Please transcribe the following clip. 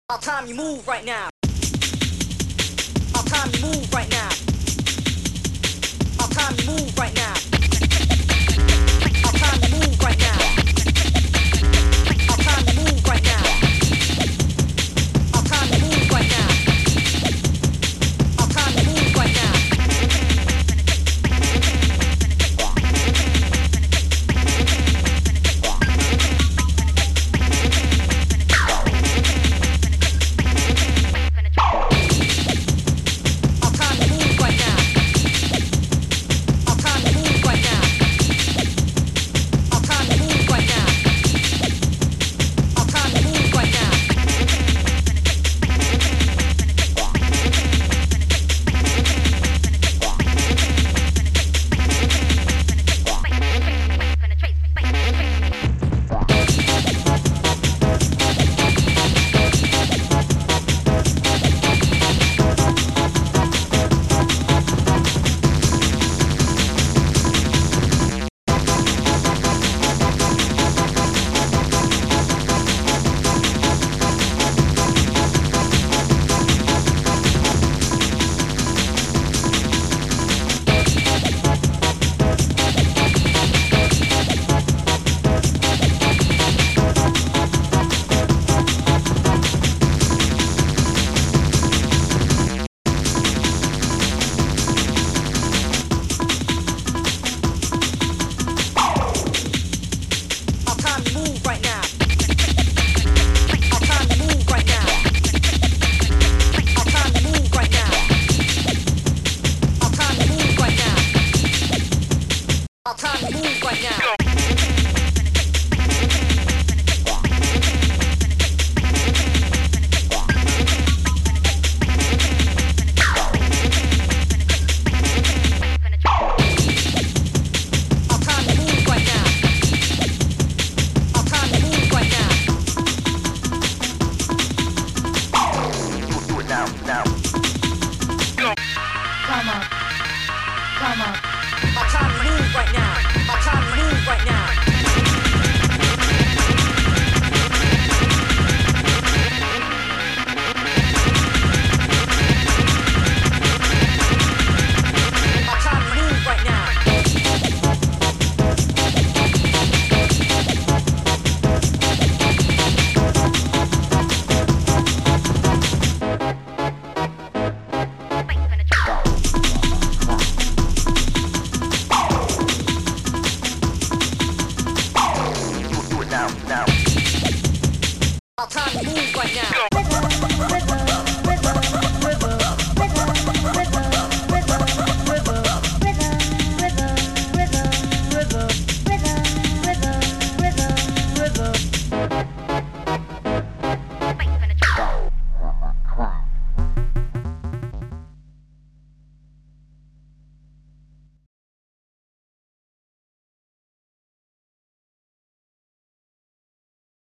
About time you move right now. About time you move right now. About time you move right now. About time you move right now. About time you move right now. About time you move right now. About time you move right now. Now. About time to move right now.